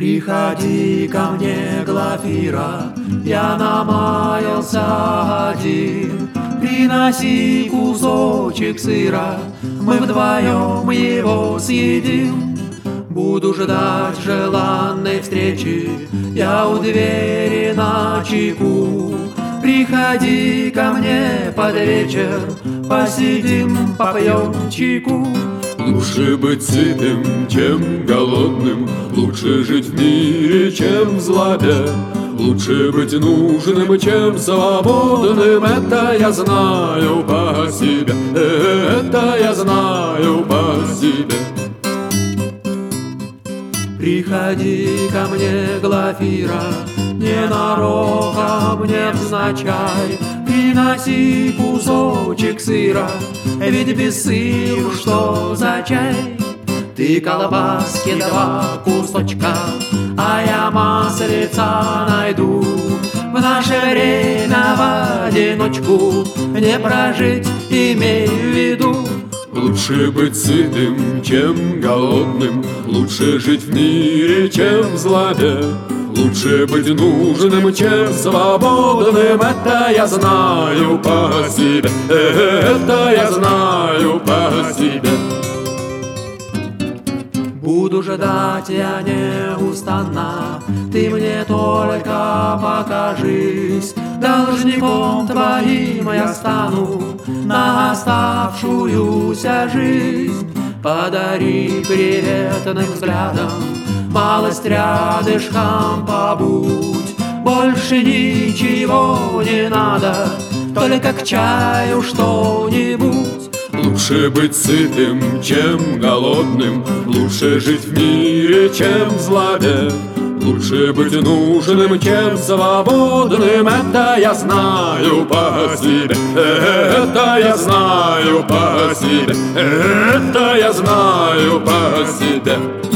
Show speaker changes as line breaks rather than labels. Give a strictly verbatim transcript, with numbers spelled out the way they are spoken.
Приходи ко мне, Глафира, я намаялся один. Приноси кусочек сыра, мы вдвоем его съедим. Буду ждать желанной встречи, я у двери на чеку. Приходи ко мне под вечер, посидим, попьем чайку.
Лучше быть сытым, чем голодным, лучше жить в мире, чем в злобе. Лучше быть нужным, чем свободным, это я знаю по себе, это я знаю по себе.
Приходи ко мне, Глафира, ненароком, невзначай. Приноси кусочек сыра, ведь без сыра что за чай? Ты колбаски два кусочка, а я маслица найду. В наше время в одиночку не прожить, имей в виду.
Лучше быть сытым, чем голодным, лучше жить в мире, чем в злобе. Лучше быть нужным, чем свободным, это я знаю по себе, это я знаю по себе.
Буду ждать я неустанно, ты мне только покажись. Должником твоим я стану на оставшуюся жизнь. Подари приветным взглядом, малость рядышком побудь. Больше ничего не надо, только к чаю что-нибудь.
Лучше быть сытым, чем голодным, лучше жить в мире, чем в злобе. Лучше быть нужным, чем свободным, это я знаю по себе, это я знаю по себе, это я знаю по себе.